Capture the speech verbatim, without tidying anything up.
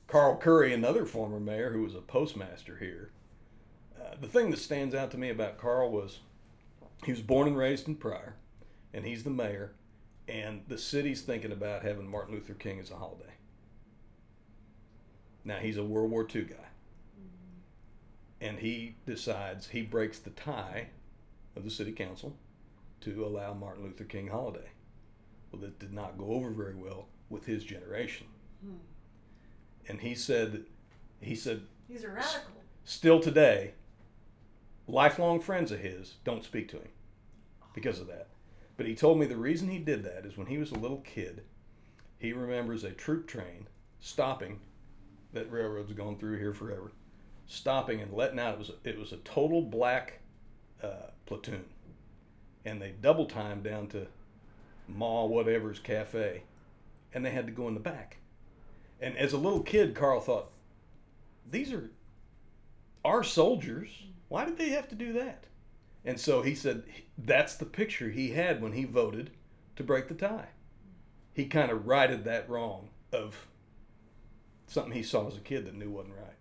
Carl Curry, another former mayor who was a postmaster here. Uh, the thing that stands out to me about Carl was he was born and raised in Pryor, and he's the mayor, and the city's thinking about having Martin Luther King as a holiday. Now, he's a World War Two guy, and he decides he breaks the tie of the city council to allow Martin Luther King holiday. Well, that did not go over very well with his generation. Hmm. And he said, he said, he's a radical. Still today, lifelong friends of his don't speak to him because of that. But he told me the reason he did that is when he was a little kid, he remembers a troop train stopping, that railroad's gone through here forever, stopping and letting out. It was, it was a total black uh, platoon. And they double timed down to Ma whatever's cafe, and they had to go in the back. And as a little kid, Carl thought, these are our soldiers. Why did they have to do that? And so he said that's the picture he had when he voted to break the tie. He kind of righted that wrong of something he saw as a kid that knew wasn't right.